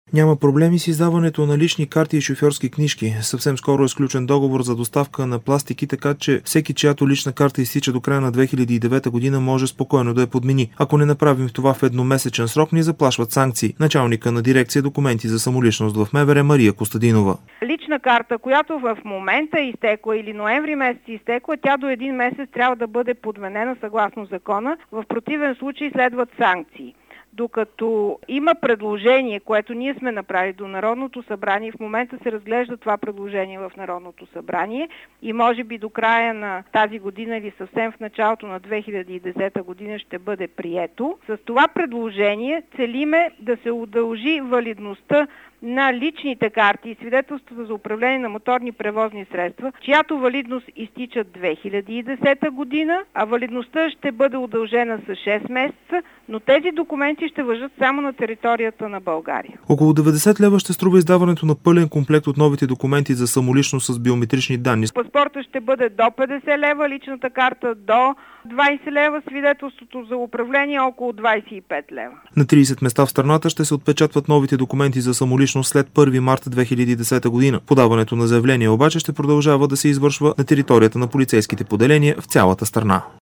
Няма проблеми с издаването на лични карти и шофьорски книжки. Съвсем скоро е сключен договор за доставка на пластики, така че всеки, чиято лична карта изтича до края на 2009 година, може спокойно да я подмени. Ако не направим това в едномесечен срок, ни заплашват санкции. Началника на дирекция документи за самоличност в МВР Мария Костадинова. Лична карта, която в момента е изтекла или ноември месец изтекла, тя до един месец трябва да бъде подменена съгласно закона. В противен случай следват санкции. Докато има предложение, което ние сме направили до Народното събрание, в момента се разглежда това предложение в Народното събрание и може би до края на тази година или съвсем в началото на 2010 година ще бъде прието. С това предложение целиме да се удължи валидността на личните карти и свидетелствата за управление на моторни превозни средства, чиято валидност изтича 2010 година, а валидността ще бъде удължена с 6 месеца, но тези документи ще важат само на територията на България. Около 90 лева ще струва издаването на пълен комплект от новите документи за самоличност с биометрични данни. Паспорта ще бъде до 50 лева, личната карта до 20 лева, свидетелството за управление около 25 лева. На 30 места в страната ще се отпечатват новите документи за самоличност след 1 марта 2010 година. Подаването на заявление обаче ще продължава да се извършва на територията на полицейските поделения в цялата страна.